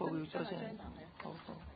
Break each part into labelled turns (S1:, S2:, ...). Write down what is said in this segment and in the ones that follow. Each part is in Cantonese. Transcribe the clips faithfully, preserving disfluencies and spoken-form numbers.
S1: 報咗先。好好好。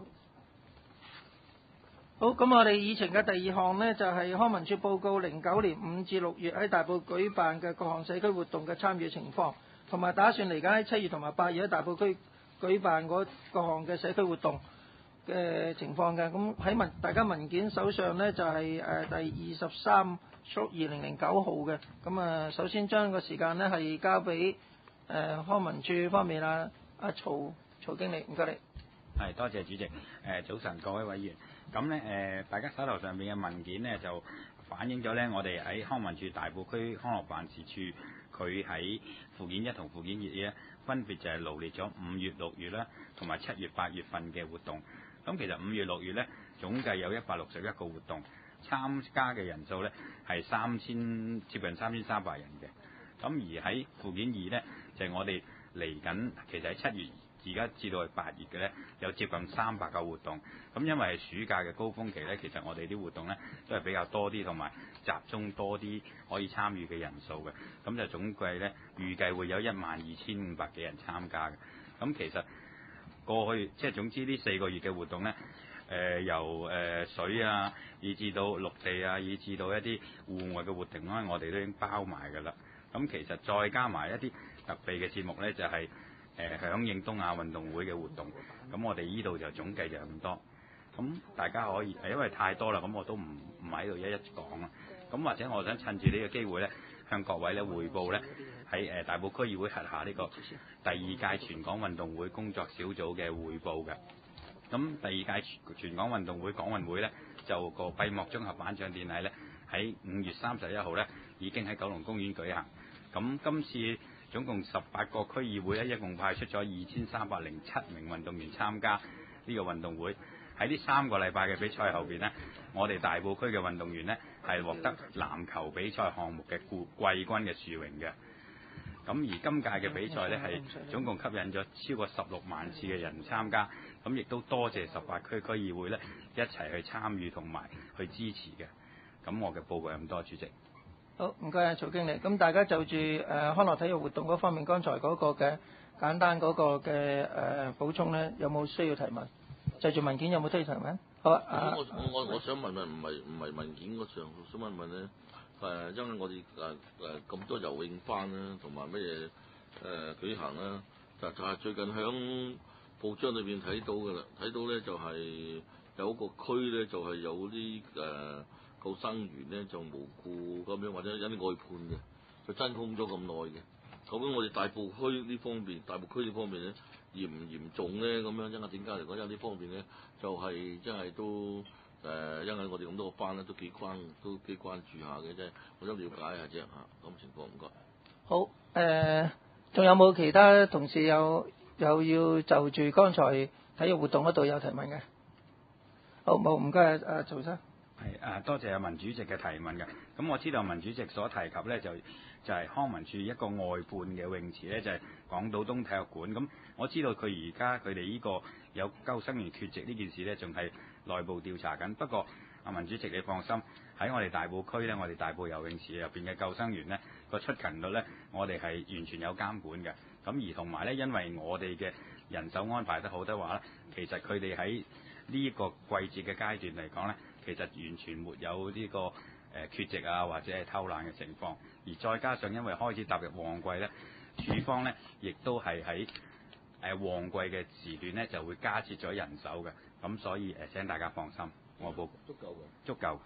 S1: 好，咁我哋議程嘅第二項呢，就係、是、康文署報告零九年五至六月喺大埔舉辦嘅各項社區活動嘅參與情況，同埋打算嚟緊喺七月同埋八月喺大埔區舉辦嗰各項嘅社區活動嘅情況嘅。咁喺文大家文件手上呢，就係、是、誒、呃、第二十三數二零零九號嘅。咁啊，首先將個時間呢係交俾誒、呃、康文署方面啊，阿曹曹經理，唔該你。
S2: 係，多謝主席。誒、呃、早晨各位委員。咁咧誒，大家手頭上邊嘅文件呢，就反映咗咧，我哋喺康文署大埔區康樂辦事處，佢喺附件一同附件二咧，分別就係羅列咗五月、六月啦，同埋七月、八月份嘅活動。咁其實五月、六月咧，總計有一百六十一個活動，參加嘅人數咧係三千接近三千三百人嘅。咁而喺附件二咧，就係、是、我哋嚟緊，其實喺七月。而家至到係八月嘅咧，有接近三百個活動。咁因為係暑假嘅高峰期咧，其實我哋啲活動咧都係比較多啲，同埋集中多啲可以參與嘅人數嘅。咁就總計咧預計會有一萬二千五百幾人參加嘅。咁其實過去即係總之呢四個月嘅活動咧，誒、呃、由誒、呃、水啊，以至到陸地啊，以至到一啲戶外嘅活動咧，我哋都已經包埋㗎啦。咁其實再加埋一啲特備嘅節目咧，就係、是。誒、呃、響應東亞運動會嘅活動，咁我哋依度就總計就咁多，咁大家可以誒，因為太多啦，咁我都唔唔喺度一一講啦。咁或者我想趁住呢個機會咧，向各位咧匯報咧喺誒大埔區議會轄下呢個第二屆全港運動會工作小組嘅匯報嘅。咁第二屆全港運動會港運會咧，就個閉幕綜合頒獎典禮咧，喺五月三十一號咧已經喺九龍公園舉行。咁今次總共十八個區議會咧，一共派出咗二千三百零七名運動員參加呢個運動會。喺呢三個禮拜嘅比賽後邊呢，我哋大埔區嘅運動員呢係獲得籃球比賽項目嘅季軍嘅殊榮嘅。咁而今屆嘅比賽呢，係總共吸引咗超過十六萬次嘅人參加，咁亦都多謝十八區區議會呢一齊去參與同埋去支持嘅。咁我嘅報告係咁多，主席。
S1: 好，唔該啊，曹經理。咁大家就住誒、呃、康樂體育活動嗰方面，剛才嗰個嘅簡單嗰個嘅誒、呃、補充咧，有冇需要提問？就住文件有冇需要提問？好啊。啊
S3: 我我我我想問問，唔係唔係文件嗰上，想問問咧誒，因為我哋誒誒咁多游泳班啦，同埋乜嘢誒舉行啦，就就係最近響報章裏邊睇到㗎啦，睇到咧就係有一個區咧就係有啲誒。呃救生員咧就無故咁樣，或者有啲外判嘅，佢真空咗咁耐嘅。究竟我哋大埔區呢方面，大埔區呢方面咧嚴唔嚴重咧？咁樣因為點解嚟講？因為呢方面咧就係真係都誒、呃，因為我哋咁多個班咧都幾關都幾關注下嘅啫。我想了解下啫嚇，咁情況唔該。
S1: 好誒，仲、呃、有冇其他同事有有要就住剛才體育活動嗰度有提問嘅？好冇？唔該啊，曹生。
S2: 係啊，多謝阿文主席嘅提問嘅。咁我知道文主席所提及咧，就就係、是、康文署一個外判嘅泳池咧，就係、是、港島東體育館。咁我知道佢而家佢哋呢個有救生員缺席呢件事咧，仲係內部調查緊。不過阿文主席你放心，喺我哋大埔區咧，我哋大埔游泳池入邊嘅救生員咧，個出勤率咧，我哋係完全有監管嘅。咁而同埋咧，因為我哋嘅人手安排得好的話咧，其實佢哋喺呢個季節嘅階段嚟講咧，其實完全沒有呢、這個誒、呃、缺席啊，或者係偷懶嘅情況。而再加上因為開始踏入旺季咧，署方咧亦都係喺誒旺季嘅時段咧就會加設咗人手嘅。咁所以誒、呃、請大家放心，我報
S3: 足夠嘅，
S2: 足夠。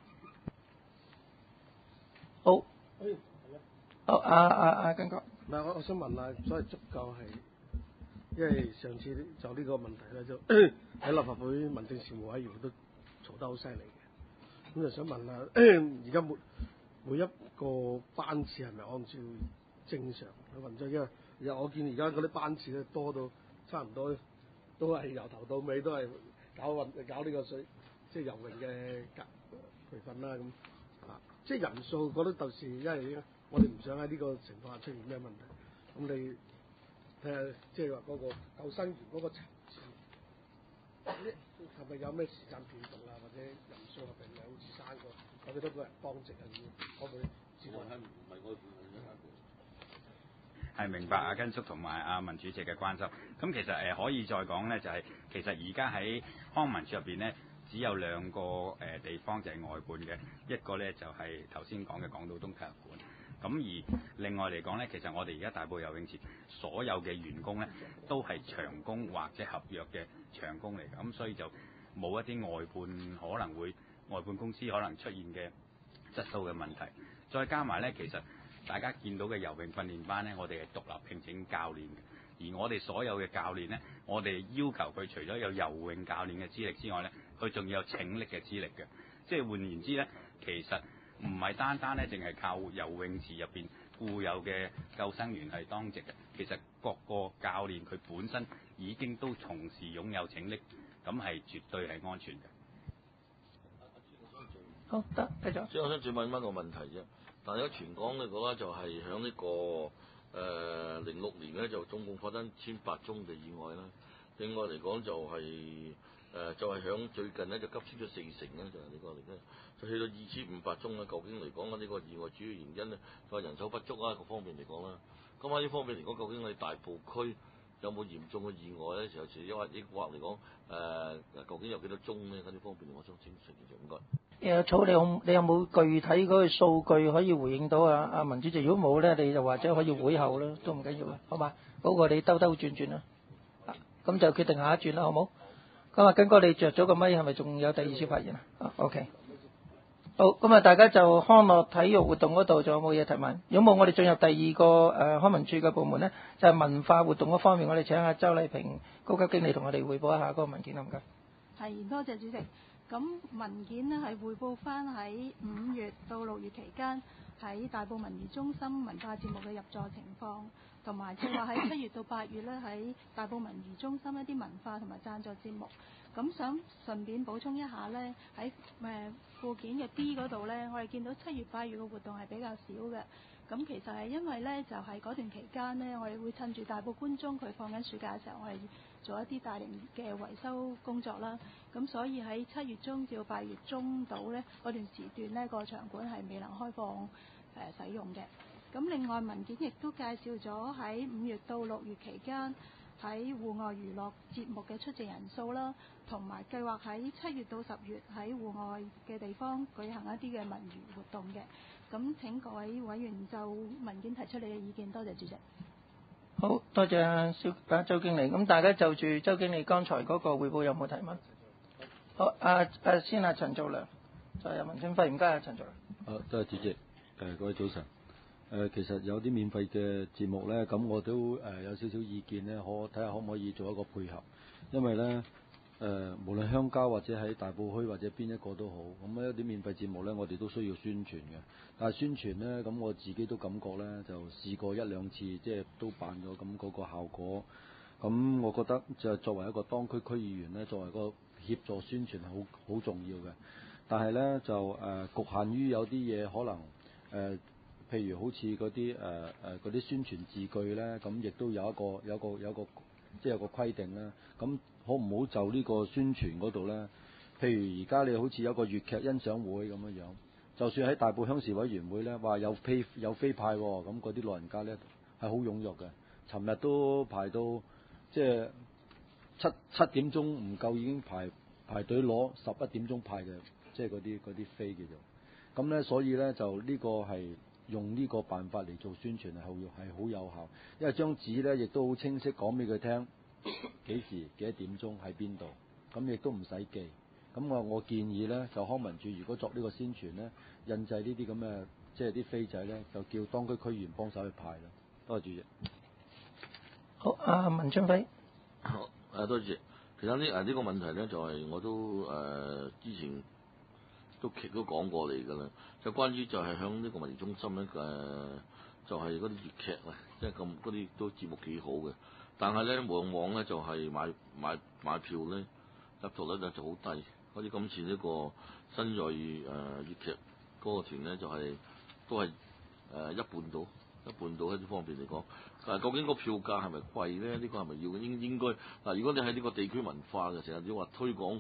S1: 好，好啊啊啊，根哥。
S4: 唔係，我我想問下，所謂足夠係，因為上次就呢個問題咧，就喺立法會民政事務委員會都嘈得好犀利嘅，咁就想問下，而家每每一個班次係咪按照正常嘅運作？因為我見而家嗰啲班次咧多到差唔多都係由頭到尾都係搞運搞呢個水，即係游泳嘅培訓啦咁啊，即係人數覺得到時因為我哋唔想喺呢個情況下出現咩問題，咁你睇下即係話嗰個救生員嗰個層次，係咪有咩時間變動啊？或者人數係咪好似三個有幾多個人當值啊？咁可唔可以？
S3: 我係唔係外判嘅？
S2: 係明白阿根叔同埋阿文主席嘅關心。咁其實誒、呃、可以再講呢，就係、是、其實而家喺康文署入邊呢，只有兩個誒、呃、地方就係外判嘅，一個呢就係頭先講嘅港島東體育館。咁而另外嚟講呢，其實我哋而家大埔游泳池所有嘅員工呢，都係長工或者合約嘅長工嚟嘅，咁所以就冇一啲外判可能會外判公司可能出現嘅質素嘅問題。再加埋呢，其實大家見到嘅游泳訓練班呢，我哋係獨立聘請教練嘅，而我哋所有嘅教練呢，我哋要求佢除咗有游泳教練嘅資歷之外呢，佢仲要有請力嘅資歷嘅，即係換言之呢，其實唔係單單咧，淨係靠游泳池入邊固有嘅救生員係當值嘅。其實各個教練佢本身已經都從事擁有請力，咁係絕對係安全嘅。
S1: 好得繼續。
S3: 即係我想再問翻個問題啫。但係喺全港嚟講咧，就係喺呢個誒零六年咧，就總共發生千八宗嘅意外啦。另外嚟講就係、是、誒、呃、就係、是、響最近咧就急升咗四成咧，就係、是、呢個嚟咧。就去到二千五百宗啦，究竟嚟講呢個意外主要原因咧，就係人手不足啊，各方面嚟講啦。咁喺呢方面嚟講，究竟我哋大埔區有冇嚴重嘅意外咧？時候時抑或抑或嚟講，誒、呃、究竟有幾多宗咧？喺呢方面我想清楚嘅，應該。
S1: 誒草，你有你有冇具體嗰個數據可以回應到啊？阿文主席，如果冇咧，你就或者可以會後啦，都唔緊要嘅，好嘛？嗰個你兜兜轉轉啦，咁就決定下一轉啦，好冇？咁啊，根哥你着咗個咪，係咪仲有第二次發言啊？啊 ，OK。好，咁啊，大家就康樂體育活動嗰度仲有冇嘢提問？如果冇，我哋進入第二個誒、呃、康文署嘅部門咧，就係、是、文化活動嗰方面，我哋請阿周麗萍高級經理同我哋匯報一下嗰個文件，唔該。
S5: 係，多謝主席。咁文件呢係匯報翻喺五月到六月期間喺大埔文娛中心文化節目嘅入座情況，同埋即係話喺七月到八月咧喺大埔文娛中心一啲文化同埋贊助節目。咁想順便補充一下呢，喺誒附件嘅 B 嗰度呢，我哋見到七月八月嘅活動係比較少嘅。咁其實係因為呢，就係、是、嗰段期間呢，我哋會趁住大埔觀眾佢放緊暑假嘅時候，我哋做一啲大型嘅維修工作啦。咁所以喺七月中至到八月中度呢，嗰段時段呢，個場館係未能開放誒、呃、使用嘅。咁另外文件亦都介紹咗喺五月到六月期間喺戶外娛樂節目嘅出席人數啦，同埋計劃喺七月到十月喺戶外嘅地方舉行一啲嘅文娛活動嘅。咁請各位委員就文件提出你嘅意見，多謝主席。
S1: 好多謝小啊周經理。咁大家就住周經理剛才嗰個匯報有冇提問？好，啊啊先阿陳造良，就係文春輝，唔該啊陳造良。
S6: 啊，多謝主席。誒、呃、各位早晨。誒、呃、其實有啲免費嘅節目咧，咁我都誒、呃、有少少意見咧，可睇下可唔可以做一個配合，因為咧。誒、呃，無論鄉郊或者喺大埔區或者邊一個都好，咁一啲免費節目呢，我哋都需要宣傳嘅。但係宣傳呢，咁我自己都感覺呢，就試過一兩次，即係都辦咗咁嗰個效果。咁我覺得就作為一個當區區議員呢，作為一個協助宣傳係好好重要嘅。但係呢，就誒、呃、局限於有啲嘢可能誒、呃，譬如好似嗰啲誒誒嗰啲宣傳字句呢，咁亦都有一個有一個有一個即係有個規定啦。咁好唔好就呢個宣傳嗰度呢？譬如而家你好似有個粵劇欣賞會咁樣樣，就算喺大埔鄉事委員會呢，話有飛有飛派喎、哦，咁嗰啲老人家呢係好踴躍嘅。尋日都排到即係七七點鐘唔夠已經排排隊攞十一點鐘派嘅，即係嗰啲嗰啲飛叫做。咁呢，所以呢，就呢個係用呢個辦法嚟做宣傳係好係好有效，因為張紙呢亦都好清晰講俾佢聽。幾時幾多點鐘喺邊度？咁亦都唔使記。咁我我建議呢，就康文署如果作呢個宣傳呢，印製呢啲咁嘅即係啲飛仔呢，就叫當區區議員幫手去派啦。多謝主席。
S1: 好，阿文春輝。
S3: 好，誒多謝。其實呢誒呢個問題呢，就係、是、我都誒、呃、之前都其都講過嚟㗎啦。就關於就係響呢個文娛中心咧誒、呃，就係嗰啲粵劇啊，即係咁嗰啲都節目幾好嘅。但係咧，往往咧就係、是、買買買票咧入座率咧就好低。好似今次呢個新銳誒粵劇嗰個團咧，就係、是、都係誒、呃、一半到一半到喺呢方面嚟講。但係究竟個票價係咪貴咧？呢、這個係咪要應應該嗱？如果你喺呢個地區文化嘅成日要話推廣呢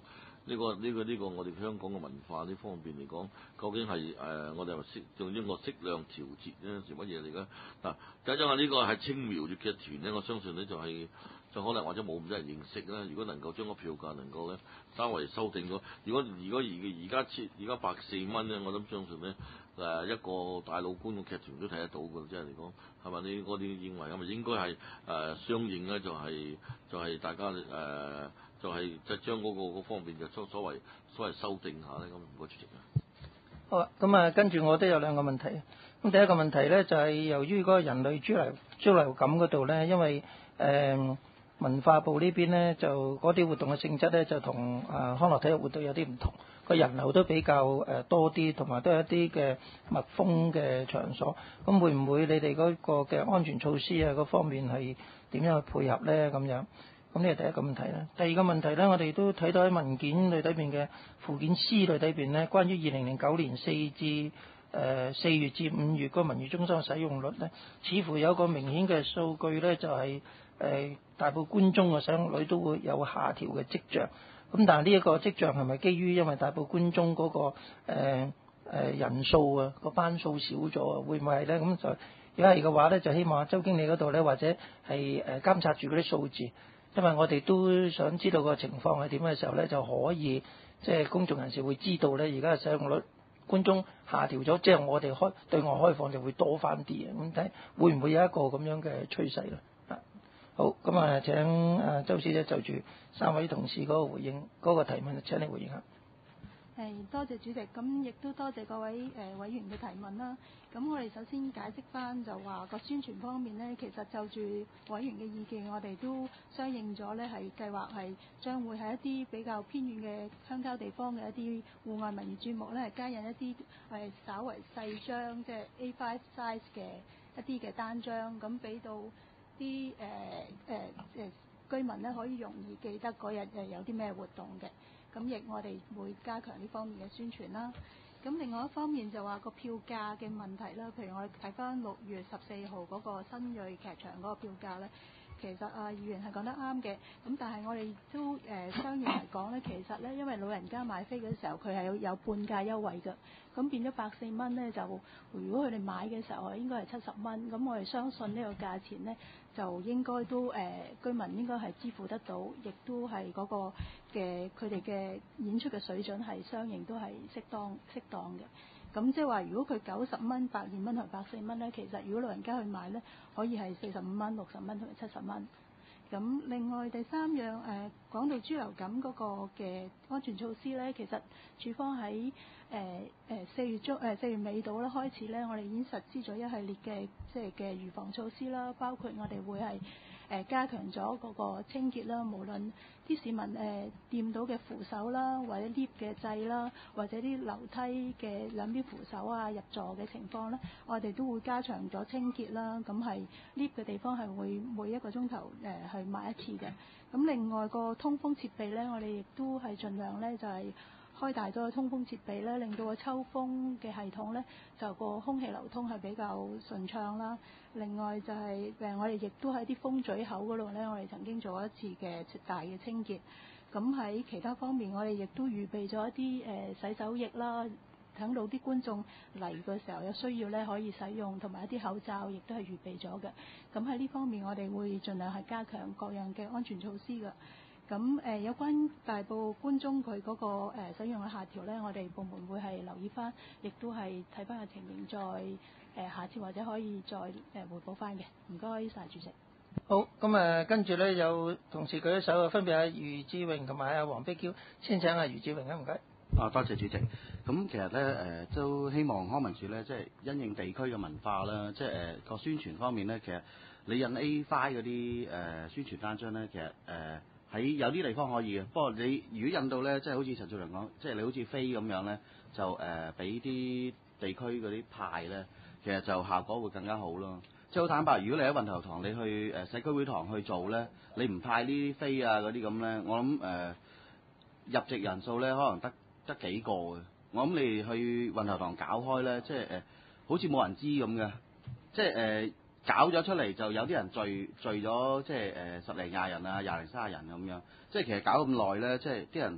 S3: 呢個呢個呢個我哋香港嘅文化呢方面嚟講，究竟係誒、呃、我哋話適用於個適量調節咧，係乜嘢嚟㗎？嗱，就因為呢個係青苗粵劇團咧，我相信咧就係、是、就可能或者冇咁多人認識啦。如果能夠將個票價能夠咧稍微修訂咗，如果如果而而家設而家百四蚊咧，我諗相信咧誒一個大老倌嘅劇團都睇得到㗎，即係嚟講係咪？你我哋認為係咪應該係誒、呃、相應咧、就是，就係就係大家誒。呃就係即係將嗰個嗰方面嘅所所謂所謂修訂下咧，咁唔該主席啊。
S1: 好啊，咁啊跟住我都有兩個問題。咁第一個問題咧就係、是、由於嗰個人類豬流豬流感嗰度咧，因為誒、呃、文化部呢邊咧就嗰啲活動嘅性質咧就同啊康樂體育活動有啲唔同，個人流都比較誒多啲，同埋都有一啲嘅密封嘅場所。咁會唔會你哋嗰個嘅安全措施啊嗰方面係點樣去配合咧？咁樣？咁呢係第一個問題啦。第二個問題咧，我哋都睇到喺文件裏底邊嘅附件 C 裏底邊咧，關於二零零九年四至誒四月至五月嗰個文娛中心嘅使用率咧，似乎有個明顯嘅數據咧，就係、是、誒、呃、大埔官中嘅使用率都會有下調嘅跡象。咁但係呢一個跡象係咪基於因為大埔官中嗰、那個誒、呃呃、人數啊個班數少咗啊？會唔會係咧？咁就如果係嘅話咧，就希望周經理嗰度咧，或者係誒監察住嗰啲數字。因為我哋都想知道個情況係點嘅時候咧，就可以即係、就是、公眾人士會知道咧，而家嘅使用率觀眾下調咗，即係我哋開對外開放就會多翻啲嘅。咁睇會唔會有一個咁樣嘅趨勢咧？啊，好，咁啊請誒周小姐就住三位同事嗰個回應嗰、那個提問，請你回應下。
S5: 係多謝主席，咁亦都多謝各位誒、呃、委員嘅提問啦。咁我哋首先解釋翻就話個宣傳方面呢，其實就住委員嘅意見，我哋都相應咗呢，係計劃係將會喺一啲比較偏遠嘅鄉郊地方嘅一啲戶外文娛節目呢，加印一啲係稍為細張，即係 A 五 size 嘅一啲嘅單張，咁俾到啲誒誒誒居民呢，可以容易記得嗰日誒有啲咩活動嘅。咁亦我哋會加強呢方面嘅宣傳啦。咁另外一方面就話個票價嘅問題啦，譬如我哋睇翻六月十四號嗰個新銳劇場嗰個票價咧，其實啊議員係講得啱嘅。咁但係我哋都誒、呃、相應嚟講咧，其實咧因為老人家買飛嘅時候佢係有有半價優惠嘅，咁變咗百四蚊咧就如果佢哋買嘅時候應該係七十蚊，咁我哋相信呢個價錢咧就應該都誒、呃、居民應該係支付得到，亦都係嗰個嘅佢哋嘅演出嘅水準係相應都係適當適當嘅。咁即係話，如果佢九十蚊、百二蚊同百四蚊咧，其實如果老人家去買咧，可以係四十五蚊、六十蚊同埋七十蚊。咁另外第三樣誒、呃、講到豬流感嗰個嘅安全措施咧，其實處方喺誒誒四月中誒四月尾度咧開始咧，我哋已經實施咗一系列嘅即係嘅預防措施啦，包括我哋會係誒、呃、加強咗嗰個清潔啦，無論啲市民誒掂、呃、到嘅扶手啦，或者 lift 嘅掣啦，或者啲樓梯嘅兩邊扶手啊入座嘅情況咧，我哋都會加強咗清潔啦。咁係 lift 嘅地方係會每一個鐘頭誒去抹一次嘅。咁另外個通風設備咧，我哋亦都係盡量咧就係、是、開大咗個通風設備咧，令到個抽風嘅系統咧就個空氣流通係比較順暢啦。另外就係、是、誒我哋亦都喺啲風嘴口嗰度咧，我哋曾經做一次嘅大嘅清潔。咁喺其他方面，我哋亦都預備咗一啲誒、呃、洗手液啦，等到啲觀眾嚟嘅時候有需要咧可以使用，同埋一啲口罩亦都係預備咗嘅。咁喺呢方面，我哋會盡量係加強各樣嘅安全措施嘅。咁誒、呃、有關大埔官中佢嗰、那個、呃、使用嘅下調咧，我哋部門會係留意翻，亦都係睇翻個情形再誒、呃、下次或者可以再誒彙報翻嘅。唔該曬主席。
S1: 好，咁誒跟住咧有同事舉咗手，分別係余志榮同埋阿黃碧嬌，先請阿余志榮啊，唔該。
S7: 啊，多謝主席。咁其實咧誒、呃、都希望康文署咧，即係因應地區嘅文化啦，即係誒個宣傳方面咧，其實你印 A 五 嗰啲誒宣傳單張咧，其實誒喺、呃、有啲地方可以嘅。不過你如果印到咧，即係好似陳少良講，即係你好似飛咁樣咧，就誒俾啲地區嗰啲派咧，其實就效果會更加好咯。即係好坦白，如果你喺運頭堂，你去誒社區會堂去做咧，你唔派呢啲飛啊嗰啲咁咧，我諗誒、呃、入席人數咧可能得得幾個嘅。我諗你去運頭堂搞開咧，即係誒、呃、好似冇人知咁嘅，即係誒、呃、搞咗出嚟就有啲人聚聚咗，即係誒、呃、十零廿人啊，廿零卅人咁樣。即係其實搞咁耐咧，即係啲人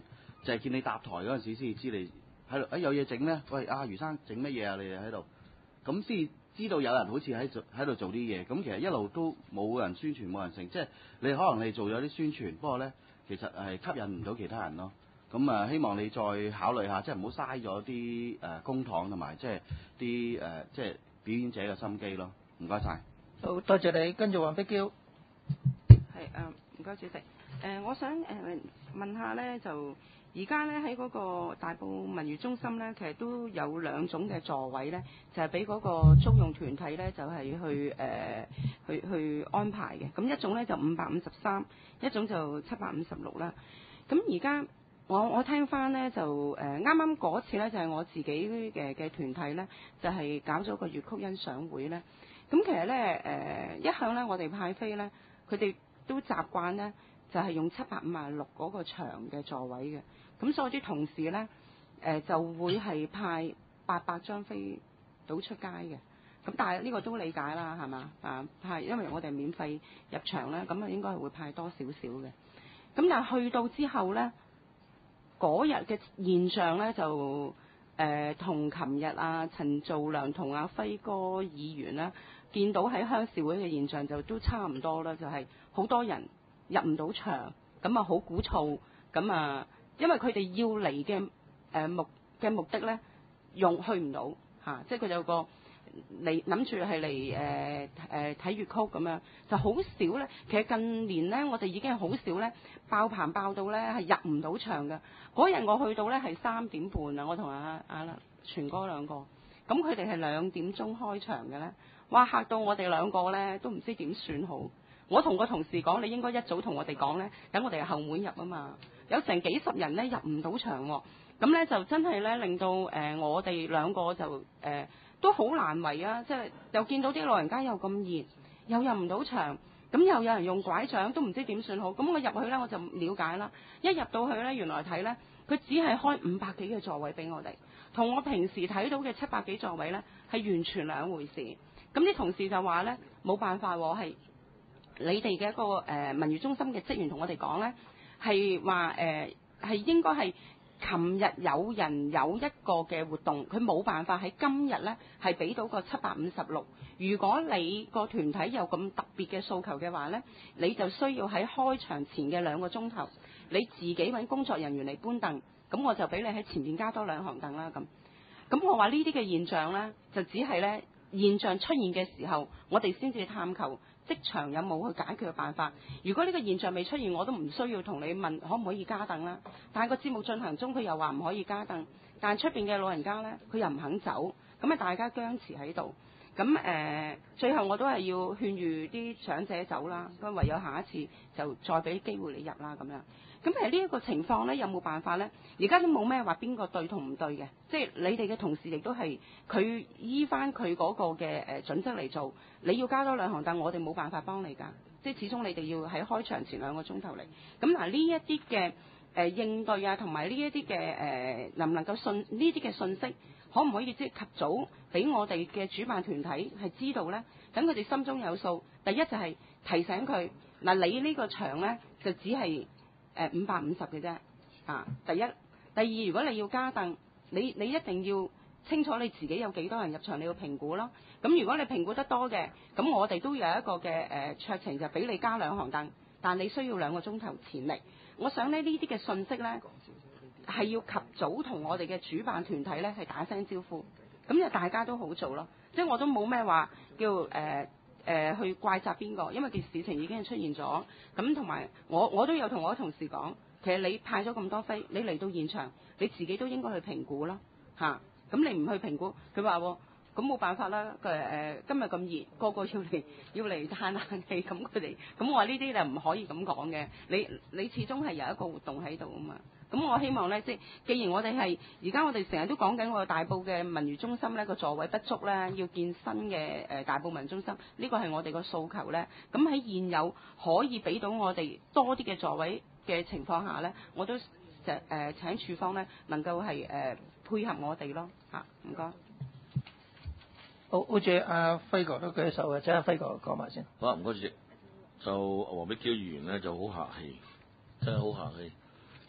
S7: 就係見你搭台嗰陣時先至知你喺度，誒有嘢整咧，喂阿余生整乜嘢啊？你哋喺度，咁先知道有人好似喺做喺度做啲嘢。咁其實一路都冇人宣傳，冇人成，即係你可能你做咗啲宣傳，不過咧其實係吸引唔到其他人咯。咁啊，希望你再考慮下，即係唔好嘥咗啲誒公帑同埋即係啲誒即係表演者嘅心機咯。唔該晒。
S1: 好，多謝你。跟住黃碧嬌。
S8: 係誒，唔該主席。誒、呃，我想誒、呃、問下咧，就而家咧喺嗰個大埔文娛中心咧，其實都有兩種嘅座位咧，就係俾嗰個租用團體咧，就係、是、去誒、呃、去去安排嘅。咁一種咧就五百五十三，一種就七百五十六啦。咁而家我我聽翻咧就誒啱啱嗰次咧就係、是、我自己嘅嘅團體咧，就係、是、搞咗個粵曲欣賞會咧。咁其實咧誒、呃、一向咧我哋派飛咧，佢哋都習慣咧就係、是、用七百五十六嗰個長嘅座位嘅。咁所以啲同事咧誒、呃、就會係派八百張飛到出街嘅。咁但係呢個都理解啦，係嘛啊派，因為我哋免費入場咧，咁啊應該係會派多少少嘅。咁但係去到之後咧，嗰日嘅現象咧就誒同琴日啊陳造良同阿輝哥議員咧見到喺鄉事會嘅現象就都差唔多啦，就係、是、好多人入唔到場，咁啊好鼓噪，咁啊因為佢哋要嚟嘅誒目嘅目的咧用去唔到嚇，即係佢有個嚟諗住係嚟誒誒睇粵曲咁樣，就好少咧。其實近年咧，我哋已經係好少咧爆棚爆到咧係入唔到場嘅。嗰日我去到咧係三點半啊，我同阿阿全哥兩個，咁佢哋係兩點鐘開場嘅咧，哇嚇到我哋兩個咧都唔知點算好。我同個同事講，你應該一早同我哋講咧，等我哋係後門入啊嘛。有成幾十人咧入唔到場喎，咁咧就真係咧令到誒、呃、我哋兩個就誒。呃都好難為啊！即係又見到啲老人家又咁熱，又入唔到場，咁又有人用拐杖，都唔知點算好。咁我入去呢，我就了解啦。一入到去呢，原來睇呢，佢只係開五百幾嘅座位俾我哋，同我平時睇到嘅七百幾座位呢，係完全兩回事。咁啲同事就話呢，冇辦法喎，係你哋嘅一個誒、呃、文娛中心嘅職員同我哋講呢，係話誒係應該係。琴日有人有一個嘅活動，佢冇辦法喺今日呢係俾到個七百五十六。如果你個團體有咁特別嘅訴求嘅話呢，你就需要喺開場前嘅兩個鐘頭，你自己揾工作人員嚟搬凳，咁我就俾你喺前面加多兩行凳啦。咁，咁我話呢啲嘅現象呢，就只係呢現象出現嘅時候，我哋先至探求職場有冇去解決嘅辦法。如果呢個現象未出現，我都唔需要同你問可唔可以加凳啦。但係個節目進行中，佢又話唔可以加凳，但係出邊嘅老人家呢，佢又唔肯走，咁啊大家僵持喺度。咁誒、呃，最後我都係要勸喻啲長者走啦，咁唯有下一次就再俾機會你入啦咁樣。咁其實呢一個情況呢，有冇辦法呢？而家都冇咩話邊個對同唔對嘅，即係你哋嘅同事亦都係佢依翻佢嗰個嘅誒準則嚟做。你要加多兩行凳，我哋冇辦法幫你㗎。即係始終你哋要喺開場前兩個鐘頭嚟。咁嗱呢一啲嘅誒應對啊，同埋呢一啲嘅誒能唔能夠信呢啲嘅信息，可唔可以即係及早俾我哋嘅主辦團體係知道呢？等佢哋心中有數。第一就係提醒佢嗱，你呢個場呢，就只係誒五百五十嘅啫。啊，第一，第二，如果你要加凳，你你一定要清楚你自己有幾多人入場，你要評估咯。咁如果你評估得多嘅，咁我哋都有一個嘅誒酌情，就俾你加兩行凳，但你需要兩個鐘頭前嚟。我想咧呢啲嘅信息呢，係要及早同我哋嘅主辦團體呢係打聲招呼，咁就大家都好做咯。即係我都冇咩話叫誒誒、呃呃、去怪責邊個，因為件事情已經係出現咗。咁同埋我我都有同我嘅同事講，其實你派咗咁多飛，你嚟到現場，你自己都應該去評估咯嚇。咁、啊、你唔去評估，佢話喎，咁冇辦法啦。佢誒、呃、今日咁熱，個個要嚟要嚟嘆冷氣，咁佢哋咁我話呢啲就唔可以咁講嘅。你你始終係有一個活動喺度啊嘛。咁我希望咧，即係既然我哋係而家我哋成日都講緊我哋大埔嘅文娛中心咧個座位不足咧，要建新嘅誒大埔文中心，呢個係我哋個訴求咧。咁喺現有可以俾到我哋多啲嘅座位嘅情況下咧，我都誒誒、呃、請處方咧能夠係誒、呃、配合我哋咯嚇，唔該。
S1: 好，好似阿輝哥都舉手嘅，請阿輝哥講埋先。
S3: 好啊，唔該主席。就黃碧嬌議員咧就好客氣，真係好客氣。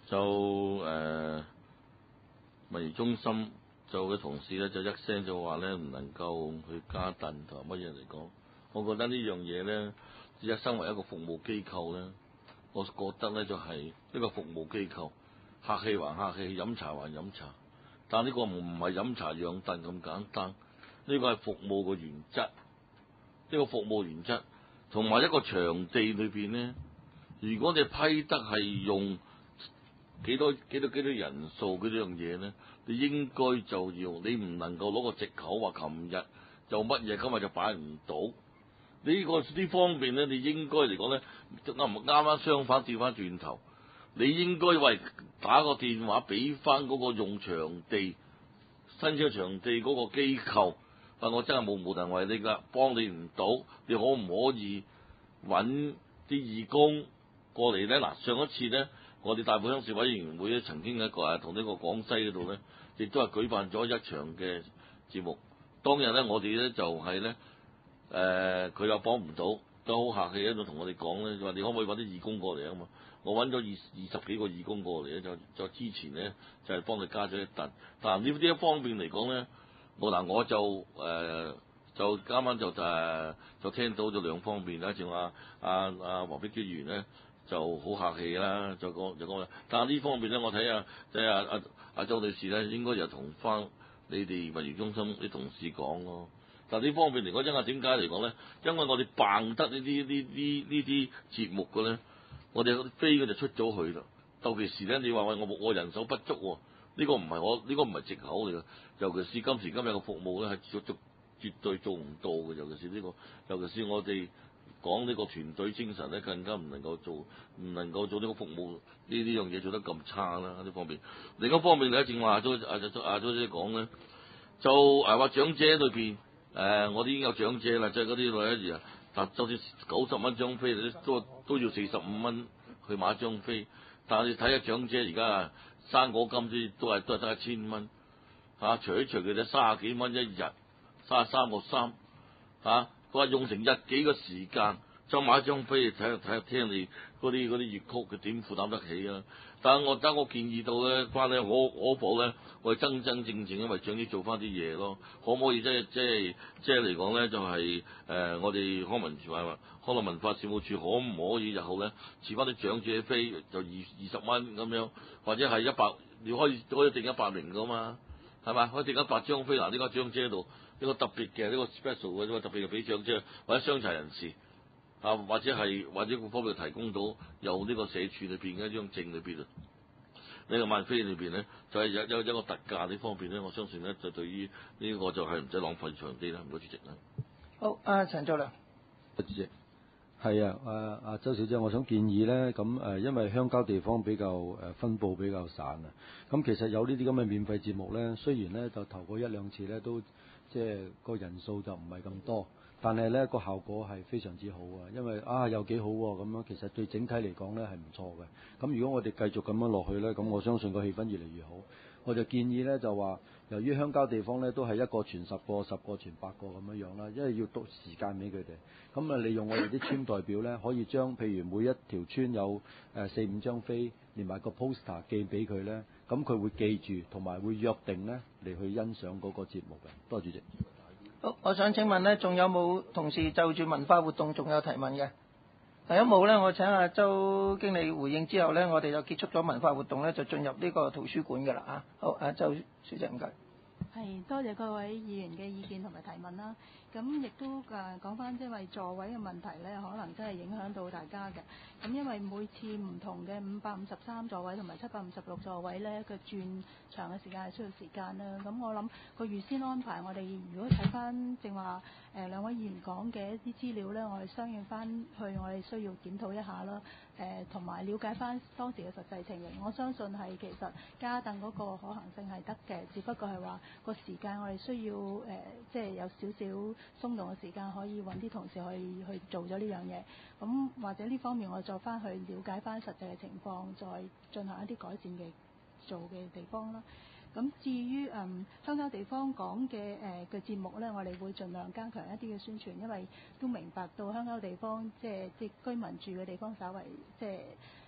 S3: 就誒、呃、文娛中心就嘅同事咧就一聲就話咧唔能夠去加凳同乜嘢嚟講，我覺得呢樣嘢咧，一身為一個服務機構咧，我覺得咧就係一個服務機構，客氣還客氣，飲茶還飲茶，但呢個唔唔係飲茶養凳咁簡單，呢個係服務嘅原則，呢個服務原則同埋一個場地裏邊咧，如果你批得係用幾多幾多幾多人數嗰樣嘢咧，你應該就要，你唔能夠攞個藉口話琴日就乜嘢，今日就擺唔到。呢、這個呢方面咧，你應該嚟講咧，啱唔啱啱相反調翻轉頭，你應該為打個電話俾翻嗰個用場地、申請場地嗰個機構，話我真係冇無能為力啦，幫你唔到，你可唔可以揾啲義工過嚟咧？嗱，上一次咧，我哋大埔鄉事委員會咧曾經一個啊同呢個廣西嗰度咧，亦都係舉辦咗一場嘅節目。當日咧，我哋咧就係、是、咧。誒佢又幫唔到，都好客氣喺度同我哋講咧，就話你可唔可以揾啲義工過嚟啊嘛？我揾咗二二十幾個義工過嚟咧，就就之前咧就係、是、幫佢加咗一凳。但係呢呢一方面嚟講咧，我嗱我就誒、呃、就啱啱就誒就聽到咗兩方面啦，正話阿阿黃碧娟議員咧就好客氣啦，就講就講，但係呢方面咧，我睇下即係阿阿阿周女士咧，應該就同翻你哋文娛中心啲同事講咯。但呢方面嚟講，因為點解嚟講咧？因為我哋辦得呢啲呢啲呢啲節目嘅咧，我哋嗰啲飛嘅就出咗去啦。尤其是咧，你話喂我我人手不足喎，呢、這個唔係我呢、這個唔係藉口嚟嘅。尤其是今時今日嘅服務咧，係做做絕對做唔到嘅。尤其是呢、這個，尤其是我哋講呢個團隊精神咧，更加唔能夠做，唔能夠做呢個服務呢呢樣嘢做得咁差啦。呢方面，另一方面咧，正話阿周阿周阿周姐講咧，就誒話長者裏邊。誒、呃，我哋已經有長者啦，即係嗰啲老一兒啊，但就算九十蚊張飛，都都要四十五蚊去買張飛。但係你睇下長者而家生果金先都係都係得一千蚊嚇，除一除佢哋三十幾蚊一日，三十三個三嚇，佢話用成日幾個時間就買張飛，睇下睇下聽你嗰啲嗰啲粵曲佢點負擔得起啊！但係我但我建議到咧，翻咧我我部咧，我係真真正正因為長者做翻啲嘢咯，可唔可以即係即係即係嚟講咧，就係、是、誒、呃、我哋康文署話康樂文化事務處可唔可以日後咧遲翻啲長者飛就二二十蚊咁樣，或者係一百，你可以可以定一百名噶嘛，係咪？可以定一百張飛嗱，呢個長者度呢個特別嘅呢個 special 嘅呢個特別嘅俾長者或者傷殘人士。啊，或者係或者各方面提供到有呢個社署裏邊嘅一張證裏邊啊，呢個買飛裏邊咧就係、是、有有一個特價呢方面咧，我相信咧就對於呢個就係唔使浪費場地啦。唔該，主席啦。
S1: 好，阿陳卓良。
S6: 主席，係啊，阿、啊、阿周小姐，我想建議咧，咁誒，因為鄉郊地方比較誒分佈比較散啊，咁其實有呢啲咁嘅免費節目咧，雖然咧就頭嗰一兩次咧都即係個人數就唔係咁多。但係咧個效果係非常之好啊，因為啊又幾好喎，咁樣其實對整體嚟講咧係唔錯嘅。咁如果我哋繼續咁樣落去咧，咁我相信個氣氛越嚟越好。我就建議咧就話，由於鄉郊地方咧都係一個傳十個，十個傳百個咁樣樣啦，因為要多時間俾佢哋。咁啊，利用我哋啲村代表咧，可以將譬如每一條村有誒四五張飛，連埋個 poster 寄俾佢咧，咁佢會記住，同埋會約定咧嚟去欣賞嗰個節目嘅。多謝主席。
S1: 好，我想請問呢，仲有冇同事就住文化活動仲有提問嘅？第一冇呢，我請阿周經理回應之後呢，我哋就結束咗文化活動呢，就進入呢個圖書館嘅啦啊！好，阿周小姐唔該。
S5: 係多謝各位議員嘅意見同埋提問啦。咁亦都誒講翻，因為座位嘅問題咧，可能真係影響到大家嘅。咁因為每次唔同嘅五百五十三座位同埋七百五十六座位咧，佢轉長嘅時間係需要時間啦。咁我諗個預先安排，我哋如果睇翻正話誒兩位議員講嘅一啲資料咧，我哋相應翻去，我哋需要檢討一下啦。誒同埋了解翻當時嘅實際情形，我相信係其實加凳嗰個可行性係得嘅，只不過係話個時間我哋需要誒、呃，即係有少少鬆動嘅時間，可以揾啲同事去去做咗呢樣嘢。咁或者呢方面我再翻去了解翻實際嘅情況，再進行一啲改善嘅做嘅地方啦。咁至於嗯鄉郊地方講嘅誒嘅節目咧，我哋會盡量加強一啲嘅宣傳，因為都明白到鄉郊地方即係即係居民住嘅地方稍為即係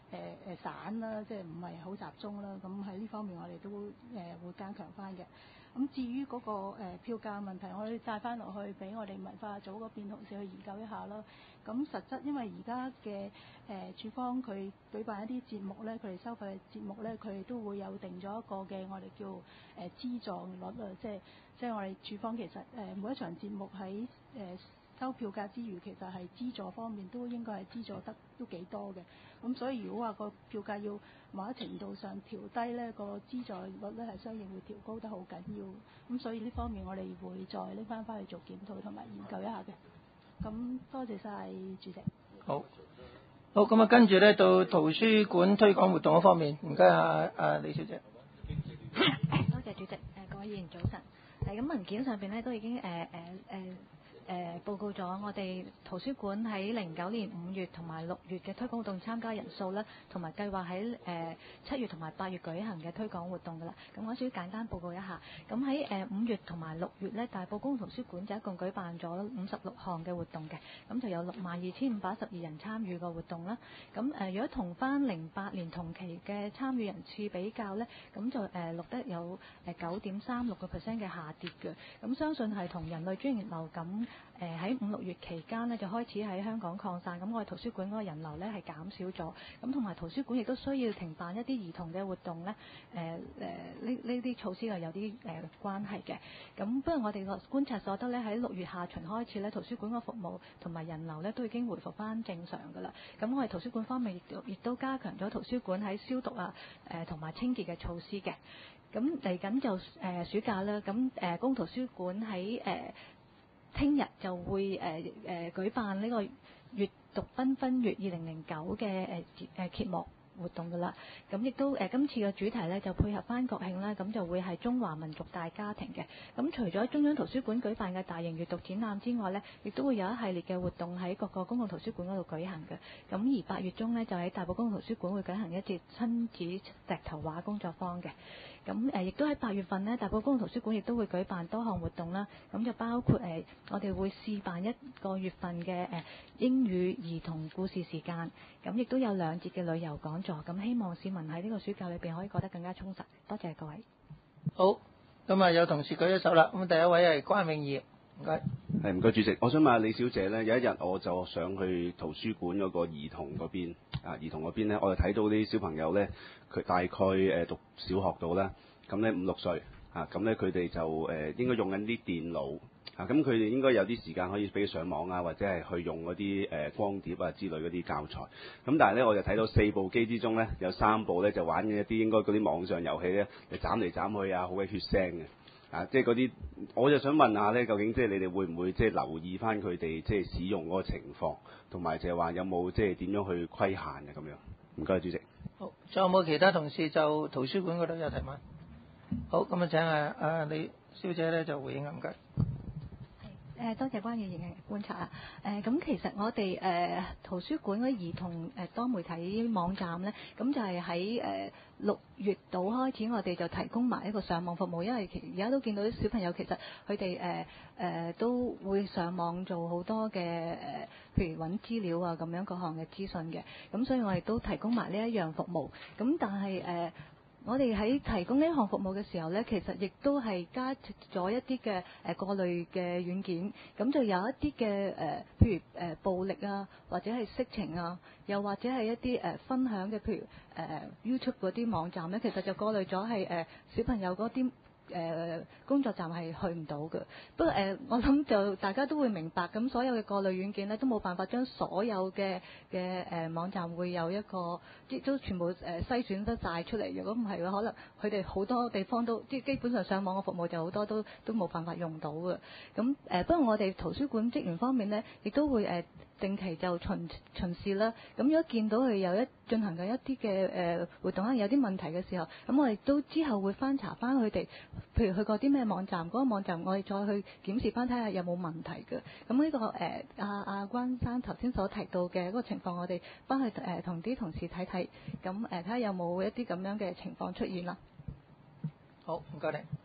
S5: 誒散啦，即係唔係好集中啦。咁喺呢方面我哋都誒、呃、會加強翻嘅。咁至於嗰、那個、呃、票價問題，我哋帶翻落去俾我哋文化組嗰邊同事去研究一下啦。咁實質因為而家嘅誒處方佢舉辦一啲節目咧，佢哋收費嘅節目咧，佢哋都會有定咗一個嘅我哋叫誒、呃、資助率啊，即係即係我哋處方其實誒、呃、每一場節目喺誒、呃、收票價之餘，其實係資助方面都應該係資助得都幾多嘅。咁所以如果話個票價要某一程度上調低咧，個資助率咧係相應會調高得好緊要。咁所以呢方面我哋會再拎翻翻去做檢討同埋研究一下嘅。咁多謝晒主席。
S1: 好，好咁啊，跟住咧到圖書館推廣活動嗰方面，唔該啊啊李小姐。
S9: 多謝主席，誒、呃、各位議員早晨。誒咁文件上邊咧都已經誒誒誒。呃呃誒、呃、報告咗我哋圖書館喺零九年五月同埋六月嘅推廣活動參加人數啦，同埋計劃喺誒七月同埋八月舉行嘅推廣活動㗎啦。咁我需要簡單報告一下。咁喺誒五月同埋六月咧，大埔公共圖書館就一共舉辦咗五十六項嘅活動嘅，咁就有六萬二千五百一十二人參與個活動啦。咁誒、呃、如果同翻零八年同期嘅參與人次比較咧，咁就誒、呃、錄得有誒九點三六個 percent 嘅下跌嘅。咁相信係同人類專業流感。誒喺五六月期間呢，就開始喺香港擴散，咁我哋圖書館嗰個人流呢係減少咗，咁同埋圖書館亦都需要停辦一啲兒童嘅活動呢。誒誒呢呢啲措施係有啲誒、呃、關係嘅。咁不過我哋個觀察所得呢，喺六月下旬開始呢，圖書館個服務同埋人流呢都已經回復翻正常㗎啦。咁我哋圖書館方面亦都亦都加強咗圖書館喺消毒啊誒同埋清潔嘅措施嘅。咁嚟緊就誒、呃、暑假啦，咁誒、呃、公圖書館喺誒。呃聽日就會誒誒、呃呃、舉辦呢個閱讀繽紛月二零零九嘅誒誒揭幕活動㗎啦。咁亦都誒、呃、今次嘅主題咧就配合翻國慶啦，咁就會係中華民族大家庭嘅。咁除咗中央圖書館舉辦嘅大型閱讀展覽之外咧，亦都會有一系列嘅活動喺各個公共圖書館嗰度舉行嘅。咁而八月中咧就喺大埔公共圖書館會舉行一節親子石頭畫工作坊嘅。咁誒，亦都喺八月份呢，大埔公共圖書館亦都會舉辦多項活動啦。咁就包括誒、呃，我哋會試辦一個月份嘅誒、呃、英語兒童故事時間。咁亦都有兩節嘅旅遊講座。咁希望市民喺呢個暑假裏邊可以過得更加充實。多謝各位。
S1: 好，咁啊有同事舉咗手啦。咁第一位係關詠儀，唔該。
S10: 係唔該主席，我想問下李小姐呢，有一日我就上去圖書館嗰個兒童嗰邊，啊兒童嗰邊呢，我就睇到啲小朋友呢，佢大概誒讀小學到啦，咁呢五六歲，啊咁呢佢哋就誒、呃、應該用緊啲電腦，啊咁佢哋應該有啲時間可以俾佢上網啊，或者係去用嗰啲誒光碟啊之類嗰啲教材，咁但係呢，我就睇到四部機之中呢，有三部呢就玩嘅一啲應該嗰啲網上遊戲呢，就斬嚟斬去啊，好鬼血腥嘅。啊，即係嗰啲，我就想問下咧，究竟即係你哋會唔會即係留意翻佢哋即係使用嗰個情況，同埋就係話有冇即係點樣去規限嘅咁樣？唔該，主席。
S1: 好，仲有冇其他同事就圖書館嗰度有提問？好，咁啊請啊啊李小姐咧就回應唔該。
S9: 誒多謝關議員嘅觀察啊！誒、呃、咁其實我哋誒、呃、圖書館嗰啲兒童誒、呃、多媒體網站咧，咁就係喺誒六月度開始，我哋就提供埋一個上網服務，因為而家都見到啲小朋友其實佢哋誒誒都會上網做好多嘅誒、呃，譬如揾資料啊咁樣各項嘅資訊嘅，咁所以我哋都提供埋呢一樣服務。咁但係誒。呃我哋喺提供呢項服務嘅時候呢，其實亦都係加咗一啲嘅誒過濾嘅軟件，咁就有一啲嘅誒，譬如誒、呃、暴力啊，或者係色情啊，又或者係一啲誒、呃、分享嘅，譬如誒、呃、YouTube 嗰啲網站呢，其實就過濾咗係誒小朋友嗰啲。誒、呃、工作站係去唔到嘅，不過誒、呃、我諗就大家都會明白，咁所有嘅過濾軟件咧都冇辦法將所有嘅嘅誒網站會有一個即都全部誒、呃、篩選得晒出嚟。如果唔係嘅，可能佢哋好多地方都即基本上上網嘅服務就好多都都冇辦法用到嘅。咁誒、呃、不過我哋圖書館職員方面咧，亦都會誒、呃、定期就巡巡視啦。咁如果見到佢有一進行緊一啲嘅誒活動，可能有啲問題嘅時候，咁我哋都之後會翻查翻佢哋。譬如去過啲咩網站，嗰、那個網站我哋再去檢視翻睇下有冇問題嘅。咁呢、這個誒阿阿關生頭先所提到嘅嗰個情況，我哋翻去誒同啲同事睇睇，咁誒睇下有冇一啲咁樣嘅情況出現啦。
S1: 好，唔該你。